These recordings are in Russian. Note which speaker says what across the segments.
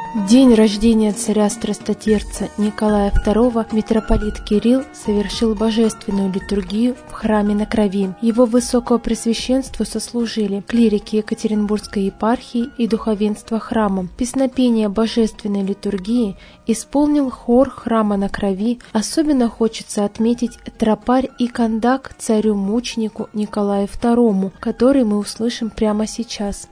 Speaker 1: В день рождения царя-страстотерца Николая II митрополит Кирилл совершил божественную литургию в храме на Крови. Его высокопреосвященству сослужили клирики Екатеринбургской епархии и духовенство храма. Песнопение божественной литургии исполнил хор храма на Крови. Особенно хочется отметить тропарь и кондак царю-мученику Николаю II, который мы услышим прямо сейчас.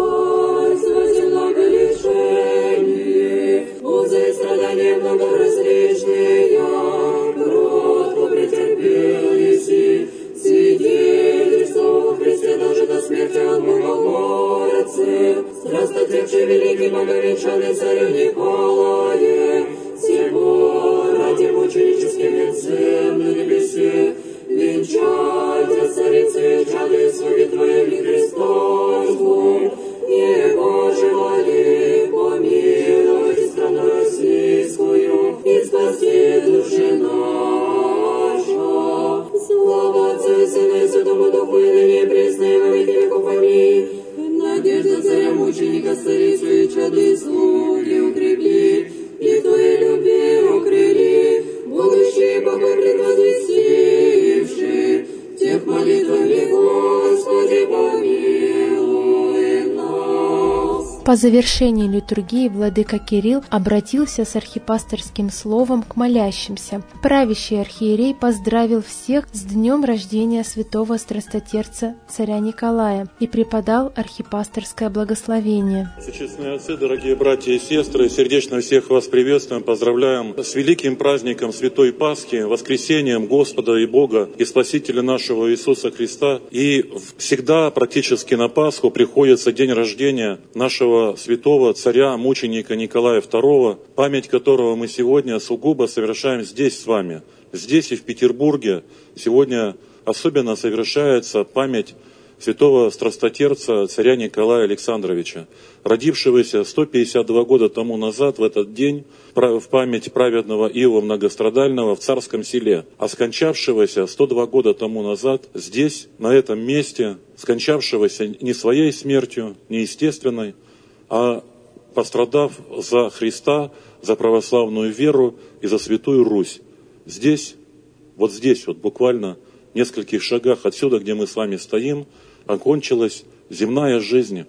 Speaker 2: За страдания многоразличные, кротко претерпел еси, свидетельство во Христе даже до смерти от Богоморцы, страстотерпший великий боговенчанный царю Николае, сего ради мученическим венцем на небесе, венчать царицы чады слуги Твоими Христос Бог, Его же моли, помилуй страну российскую и спаси души наша. Слава Отцу и Сыну и Святому Духу, и ныне и присно и во веки веков. Аминь. Надежда царя мученика, царицу и чады слуги укрепли, и Твоей люби укрыли, будущий покой предвозвестивший, тех молитвами, Господи, помилуй нас.
Speaker 1: По завершении литургии владыка Кирилл обратился с архипасторским словом к молящимся. Правящий архиерей поздравил всех с днем рождения святого страстотерца царя Николая и преподал архипасторское благословение.
Speaker 3: Честные отцы, дорогие братья и сестры, сердечно всех вас приветствуем, поздравляем с великим праздником Святой Пасхи, воскресением Господа и Бога и Спасителя нашего Иисуса Христа. И всегда практически на Пасху приходится день рождения нашего святого царя, мученика Николая II, память которого мы сегодня сугубо совершаем здесь с вами. Здесь и в Петербурге сегодня особенно совершается память святого страстотерца царя Николая Александровича, родившегося 152 года тому назад в этот день в память праведного Иова Многострадального в Царском Селе, а скончавшегося 102 года тому назад здесь, на этом месте, скончавшегося не своей смертью, не естественной, а пострадав за Христа, за православную веру и за Святую Русь. Здесь, вот буквально в нескольких шагах отсюда, где мы с вами стоим, окончилась земная жизнь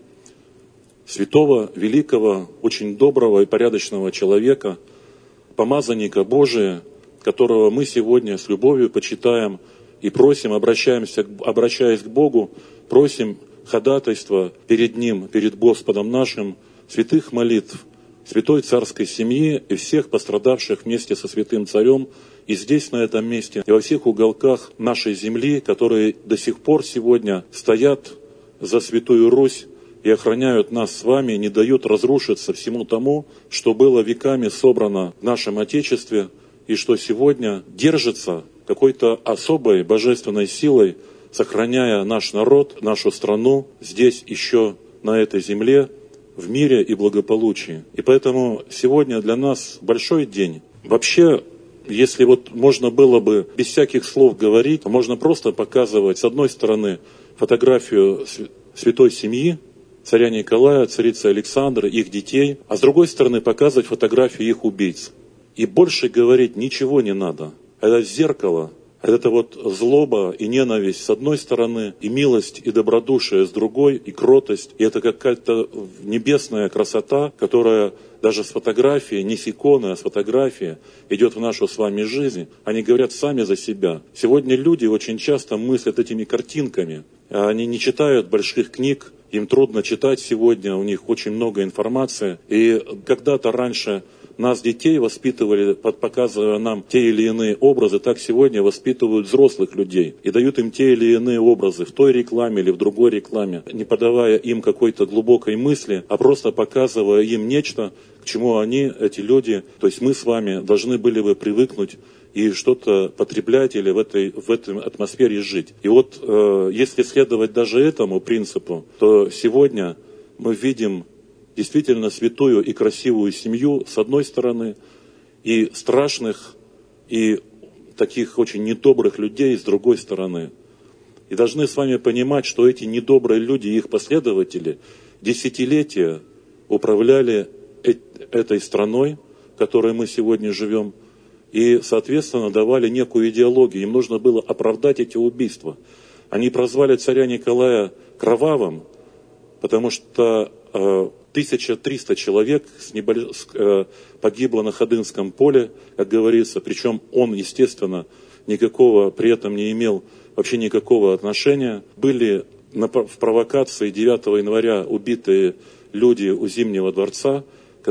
Speaker 3: святого, великого, очень доброго и порядочного человека, помазанника Божия, которого мы сегодня с любовью почитаем и просим, обращаясь к Богу, просим ходатайства перед Ним, перед Господом нашим, святых молитв, святой царской семьи и всех пострадавших вместе со святым царем и здесь, на этом месте, и во всех уголках нашей земли, которые до сих пор сегодня стоят за Святую Русь и охраняют нас с вами, не дают разрушиться всему тому, что было веками собрано в нашем Отечестве, и что сегодня держится какой-то особой божественной силой, сохраняя наш народ, нашу страну здесь еще на этой земле, в мире и благополучии. И поэтому сегодня для нас большой день. Вообще, если можно было бы без всяких слов говорить, то можно просто показывать, с одной стороны, фотографию святой семьи, царя Николая, царицы Александры, их детей, а с другой стороны показывать фотографию их убийц. И больше говорить ничего не надо. Это зеркало. Это злоба и ненависть с одной стороны, и милость и добродушие с другой, и кротость. И это какая-то небесная красота, которая даже с фотографии, не с иконы, а с фотографии идет в нашу с вами жизнь. Они говорят сами за себя. Сегодня люди очень часто мыслят этими картинками. Они не читают больших книг, им трудно читать сегодня, у них очень много информации. И когда-то раньше нас, детей, воспитывали, показывая нам те или иные образы, так сегодня воспитывают взрослых людей и дают им те или иные образы в той рекламе или в другой рекламе, не подавая им какой-то глубокой мысли, а просто показывая им нечто, к чему они, эти люди, то есть мы с вами, должны были бы привыкнуть и что-то потреблять или в этой атмосфере жить. И если следовать даже этому принципу, то сегодня мы видим действительно святую и красивую семью с одной стороны, и страшных, и таких очень недобрых людей с другой стороны. И должны с вами понимать, что эти недобрые люди и их последователи десятилетия управляли этой страной, в которой мы сегодня живем, и, соответственно, давали некую идеологию. Им нужно было оправдать эти убийства. Они прозвали царя Николая кровавым, потому что 1300 человек погибло на Ходынском поле, как говорится, причем он, естественно, никакого при этом не имел вообще никакого отношения. Были в провокации 9 января убитые люди у Зимнего дворца,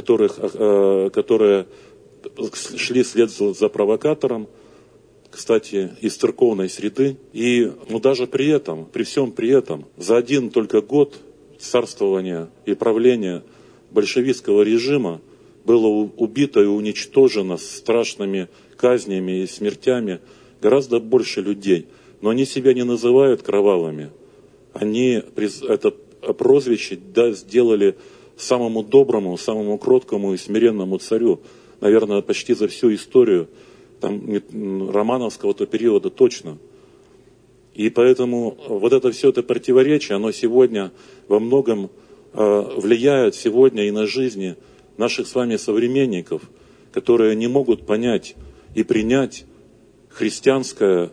Speaker 3: которые шли вслед за провокатором, кстати, из церковной среды. И даже при всем при этом, за один только год царствования и правления большевистского режима было убито и уничтожено страшными казнями и смертями гораздо больше людей. Но они себя не называют кровавыми. Они это прозвище сделали самому доброму, самому кроткому и смиренному царю. Наверное, почти за всю историю романовского периода точно. И поэтому все это противоречие, оно сегодня во многом влияет сегодня и на жизни наших с вами современников, которые не могут понять и принять христианскую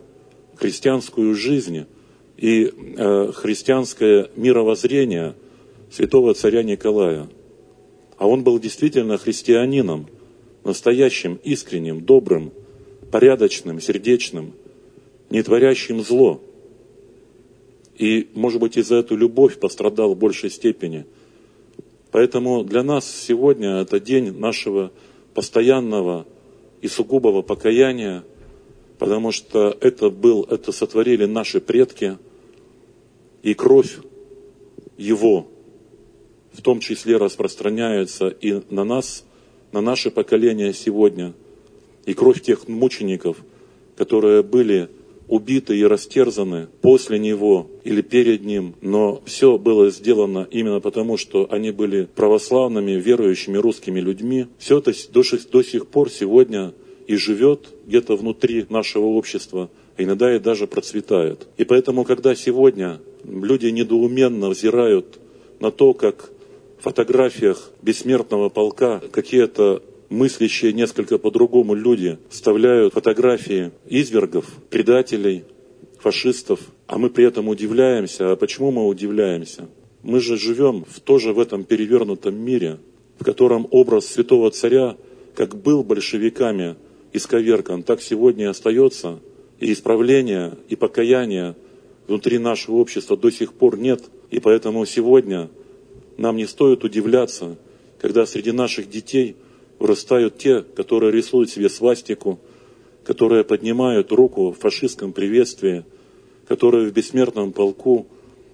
Speaker 3: жизнь и христианское мировоззрение святого царя Николая. А он был действительно христианином, настоящим, искренним, добрым, порядочным, сердечным, не творящим зло. И, может быть, и за эту любовь пострадал в большей степени. Поэтому для нас сегодня это день нашего постоянного и сугубого покаяния, потому что это сотворили наши предки, и кровь Его в том числе распространяется и на нас, на наше поколение сегодня, и кровь тех мучеников, которые были убиты и растерзаны после Него или перед Ним, но все было сделано именно потому, что они были православными, верующими русскими людьми. Все это до сих пор сегодня и живет где-то внутри нашего общества, а иногда и даже процветает. И поэтому, когда сегодня люди недоуменно взирают на то, как в фотографиях бессмертного полка какие-то мыслящие несколько по-другому люди вставляют фотографии извергов, предателей, фашистов, а мы при этом удивляемся. А почему мы удивляемся? Мы же живем тоже в этом перевернутом мире, в котором образ святого царя, как был большевиками исковеркан, так сегодня и остается. И исправления, и покаяния внутри нашего общества до сих пор нет. И поэтому сегодня нам не стоит удивляться, когда среди наших детей вырастают те, которые рисуют себе свастику, которые поднимают руку в фашистском приветствии, которые в бессмертном полку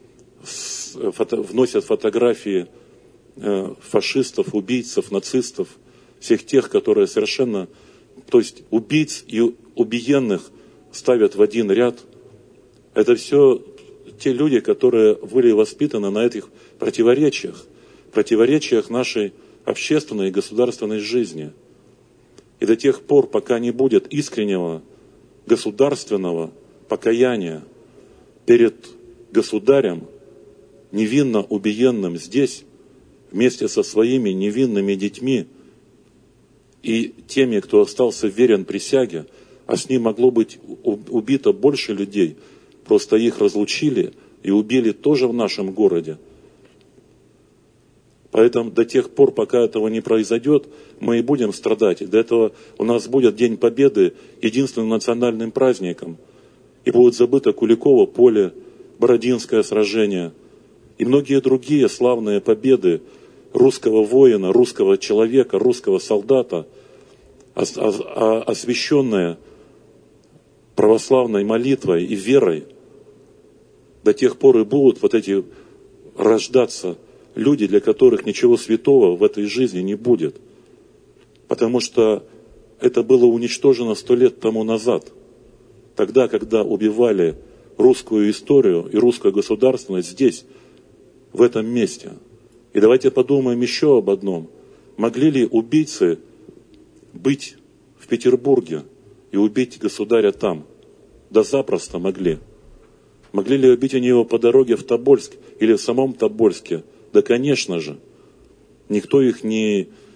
Speaker 3: вносят фотографии фашистов, убийцев, нацистов, всех тех, которые совершенно, то есть убийц и убиенных ставят в один ряд. Это все те люди, которые были воспитаны на этих противоречиях нашей общественной и государственной жизни. И до тех пор, пока не будет искреннего государственного покаяния перед государем, невинно убиенным здесь, вместе со своими невинными детьми и теми, кто остался верен присяге, а с ним могло быть убито больше людей, просто их разлучили и убили тоже в нашем городе. Поэтому до тех пор, пока этого не произойдет, мы и будем страдать. И до этого у нас будет День Победы единственным национальным праздником. И будет забыто Куликово поле, Бородинское сражение и многие другие славные победы русского воина, русского человека, русского солдата, освященные православной молитвой и верой. До тех пор и будут вот эти рождаться люди, для которых ничего святого в этой жизни не будет. Потому что это было уничтожено 100 лет тому назад. Тогда, когда убивали русскую историю и русскую государственность здесь, в этом месте. И давайте подумаем еще об одном. Могли ли убийцы быть в Петербурге и убить государя там? Да запросто могли. Могли ли убить они его по дороге в Тобольск или в самом Тобольске? Да, конечно же. Никто их не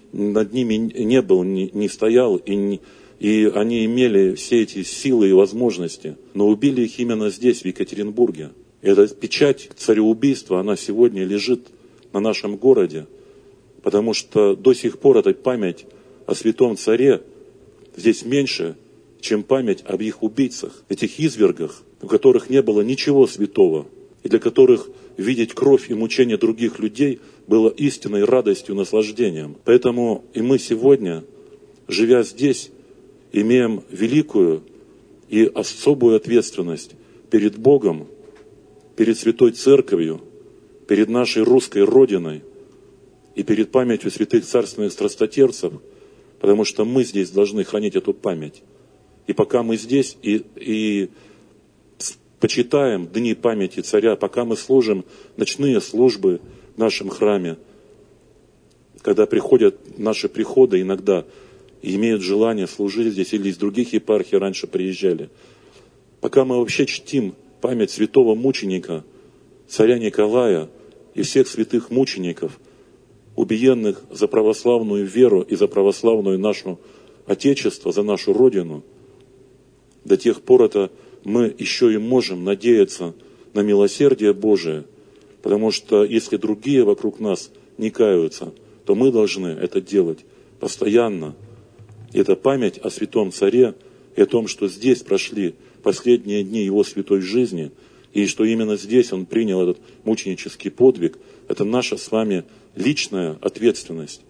Speaker 3: над ними не был, не стоял, и они имели все эти силы и возможности. Но убили их именно здесь, в Екатеринбурге. И эта печать цареубийства, она сегодня лежит на нашем городе, потому что до сих пор эта память о святом царе здесь меньше, чем память об их убийцах, этих извергах, у которых не было ничего святого, и для которых видеть кровь и мучения других людей было истинной радостью, наслаждением. Поэтому и мы сегодня, живя здесь, имеем великую и особую ответственность перед Богом, перед Святой Церковью, перед нашей русской Родиной и перед памятью святых царственных страстотерцев, потому что мы здесь должны хранить эту память. И пока мы здесь и почитаем дни памяти царя, пока мы служим ночные службы в нашем храме, когда приходят наши приходы иногда и имеют желание служить здесь, или из других епархий раньше приезжали, пока мы вообще чтим память святого мученика, царя Николая и всех святых мучеников, убиенных за православную веру и за православную нашу Отечество, за нашу Родину, до тех пор это мы еще и можем надеяться на милосердие Божие, потому что если другие вокруг нас не каются, то мы должны это делать постоянно. И это память о святом царе и о том, что здесь прошли последние дни его святой жизни, и что именно здесь он принял этот мученический подвиг, это наша с вами личная ответственность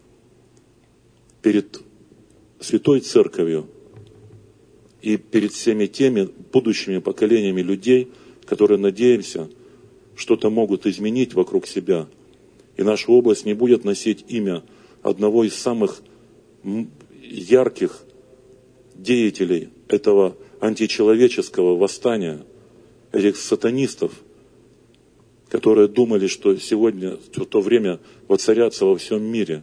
Speaker 3: перед Святой Церковью и перед всеми теми будущими поколениями людей, которые, надеемся, что-то могут изменить вокруг себя. И наша область не будет носить имя одного из самых ярких деятелей этого античеловеческого восстания, этих сатанистов, которые думали, что сегодня, в то время воцарятся во всем мире,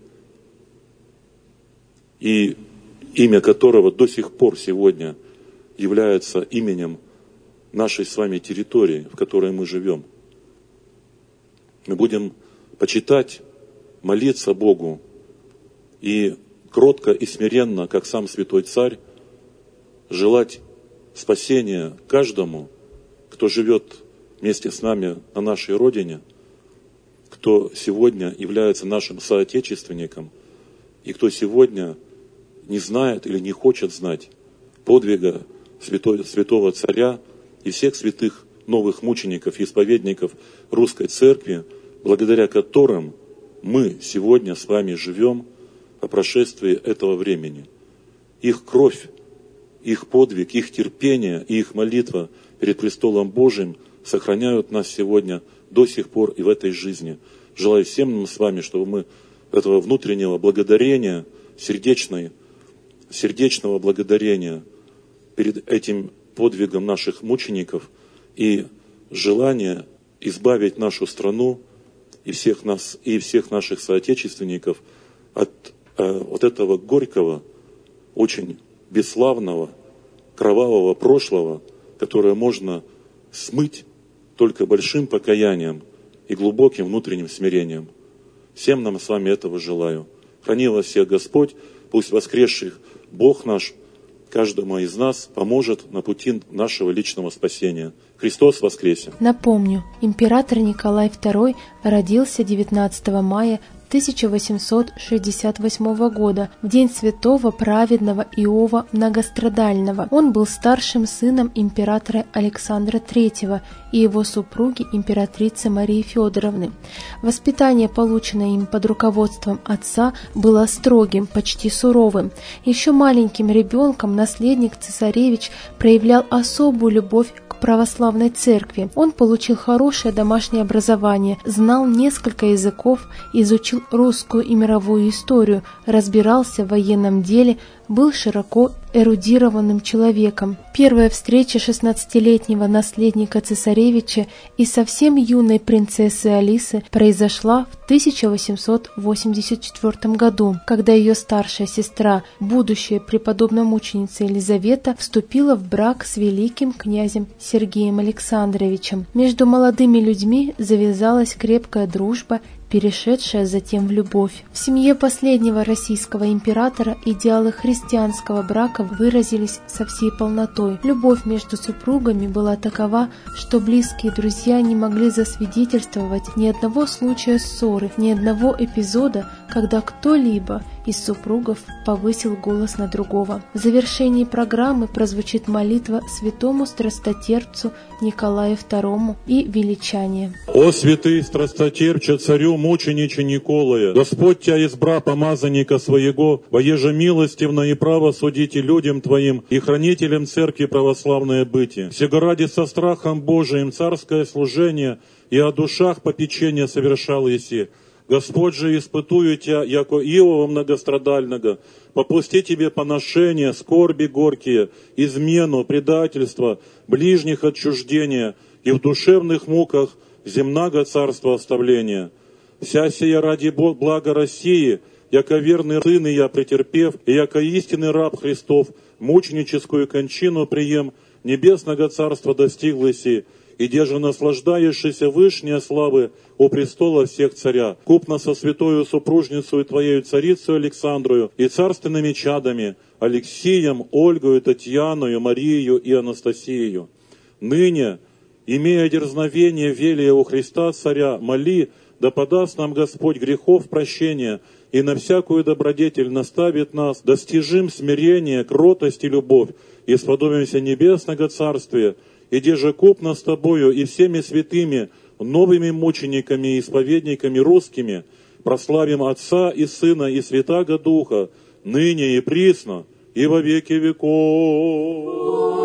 Speaker 3: и имя которого до сих пор сегодня является именем нашей с вами территории, в которой мы живем. Мы будем почитать, молиться Богу и кротко и смиренно, как сам Святой Царь, желать спасения каждому, кто живет вместе с нами на нашей Родине, кто сегодня является нашим соотечественником и кто сегодня не знает или не хочет знать подвига святого царя и всех святых новых мучеников и исповедников Русской Церкви, благодаря которым мы сегодня с вами живем по прошествии этого времени. Их кровь, их подвиг, их терпение и их молитва перед престолом Божиим сохраняют нас сегодня до сих пор и в этой жизни. Желаю всем нам с вами, чтобы мы этого внутреннего благодарения, сердечного благодарения перед этим подвигом наших мучеников и желания избавить нашу страну и всех нас, и всех наших соотечественников от вот этого горького, очень бесславного, кровавого прошлого, которое можно смыть только большим покаянием и глубоким внутренним смирением. Всем нам с вами этого желаю. Храни вас всех Господь, пусть воскресший Бог наш каждому из нас поможет на пути нашего личного спасения. Христос воскресе!
Speaker 1: Напомню, император Николай II родился 19 мая 1868 года, в день святого праведного Иова Многострадального. Он был старшим сыном императора Александра III и его супруги императрицы Марии Федоровны. Воспитание, полученное им под руководством отца, было строгим, почти суровым. Еще маленьким ребенком наследник цесаревич проявлял особую любовь к православной церкви. Он получил хорошее домашнее образование, знал несколько языков, изучил русскую и мировую историю, разбирался в военном деле, был широко эрудированным человеком. Первая встреча 16-летнего наследника цесаревича и совсем юной принцессы Алисы произошла в 1884 году, когда ее старшая сестра, будущая преподобномученица Елизавета, вступила в брак с великим князем Сергеем Александровичем. Между молодыми людьми завязалась крепкая дружба, перешедшая затем в любовь. В семье последнего российского императора идеалы христианского брака выразились со всей полнотой. Любовь между супругами была такова, что близкие друзья не могли засвидетельствовать ни одного случая ссоры, ни одного эпизода, когда кто-либо из супругов повысил голос на другого. В завершении программы прозвучит молитва святому страстотерпцу Николаю II и величание.
Speaker 3: «О святый страстотерпче царю мучениче Николая, Господь тебя избра помазанника своего, воеже милостивно и право судите людям твоим и хранителям церкви православное бытие. Всего ради со страхом Божиим царское служение и о душах попечение совершал еси. Господь же испытую тебя, яко Иова многострадального, попусти тебе поношения, скорби горькие, измену, предательство, ближних отчуждения и в душевных муках земного царства оставления. Вся сия ради блага России, яко верный сын я претерпев, и яко истинный раб Христов, мученическую кончину прием, небесного царства достиглыси, и деже наслаждаешься вышней славы у престола всех царя, купно со святою супружницей твоею царицей Александрою и царственными чадами, Алексием, Ольгою, Татьяною, Марией и Анастасией. Ныне, имея дерзновение велия у Христа Царя, моли, да подаст нам Господь грехов прощения, и на всякую добродетель наставит нас, достижим смирение, кротость и любовь, и сподобимся небесного царствия, и деже купно с Тобою и всеми святыми, новыми мучениками и исповедниками русскими, прославим Отца и Сына и Святаго Духа, ныне и присно, и во веки веков.